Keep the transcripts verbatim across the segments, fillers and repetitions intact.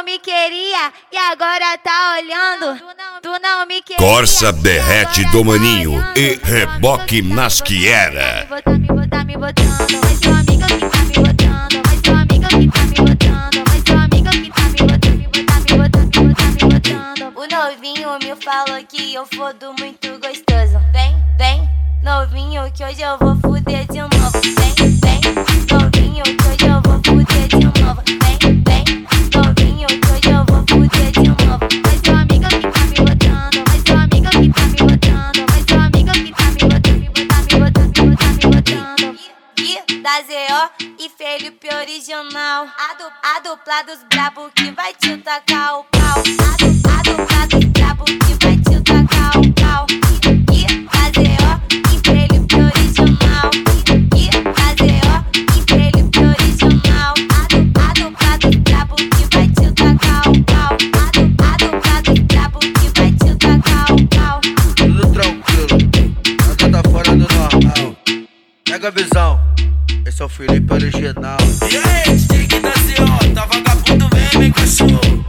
me queria e agora tá olhando. Tu não me queria. Corsa derrete do maninho e reboque nas que era. Me botar, me botando, mas seu amigo que tá me botando, mas seu amigo que tá me botando, mas seu amigo que tá me botando, me botar, me botar, me botar, me botando. O novinho me falou que eu fodo muito gostoso. Vem, vem, novinho, que hoje eu vou fuder de novo. Vem, vem, novinho, que hoje eu vou fuder de novo. Vem, vem, novinho, que hoje eu vou fuder de novo. Mas seu amigo que tá me botando, mas seu amigo que tá me botando, mas seu amigo que tá me botando, me botar, me botar, me botar, me botando. E da Z O e Felipe original, a, du, a dupla dos brabo que vai te tacar o pau. A, du, a dupla dos brabo que vai te tacar o pau. E da Z O e Felipe original, e da Z O e Felipe original, a, du, a dupla dos brabo que vai te tacar o pau. A, du, a dupla dos brabo que vai te tacar o pau. Tudo tranquilo, nada tá fora do normal. Pega a visão, esse é o Felipe original. E aí, stick da Z O, tá vagabundo mesmo, hein, cachorro?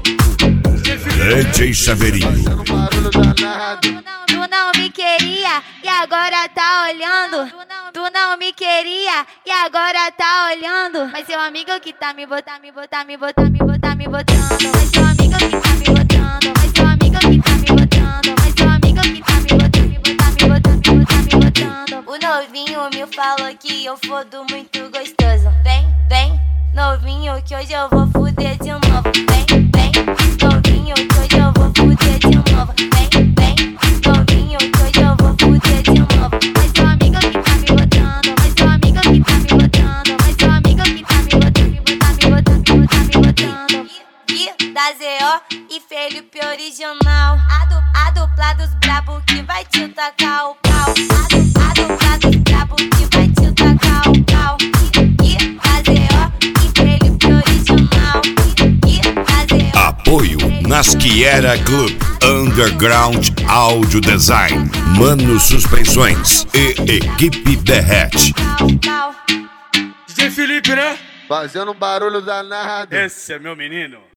D J Saveirinho. Tu não me queria e agora tá olhando. Tu não me queria e agora tá olhando. Mas seu amigo que tá me botar, me botar, me botar, me botar, me botando. Mas seu amigo que tá me botando, mas seu amigo que tá me botando, mas seu amigo que tá me botando, me botar, me botar, me botar, me botando. O novinho me falou que eu fodo muito gostoso. Vem, vem, novinho, que hoje eu vou fuder de novo. Vem, vem, novinho, que hoje eu vou fuder de novo. Vem, vem, novinho, que hoje eu vou fuder de novo. Mas seu amigo que tá me botando, mas seu amigo que tá me botando, mas seu amigo que tá me botando, me botar, me botar, me botar, me botando. E da Z O e Felipe original, a, du, a dupla dos brabo que vai te tacar o pau. A, du, a dupla dos brabo que vai te tacar o pau. E da Z O e Felipe original, e da Z O. Apoio nas que era Club Underground Audio Design, Mano Suspensões e Equipe Derrete. D J Felipe, né? Fazendo um barulho danado. Esse é meu menino.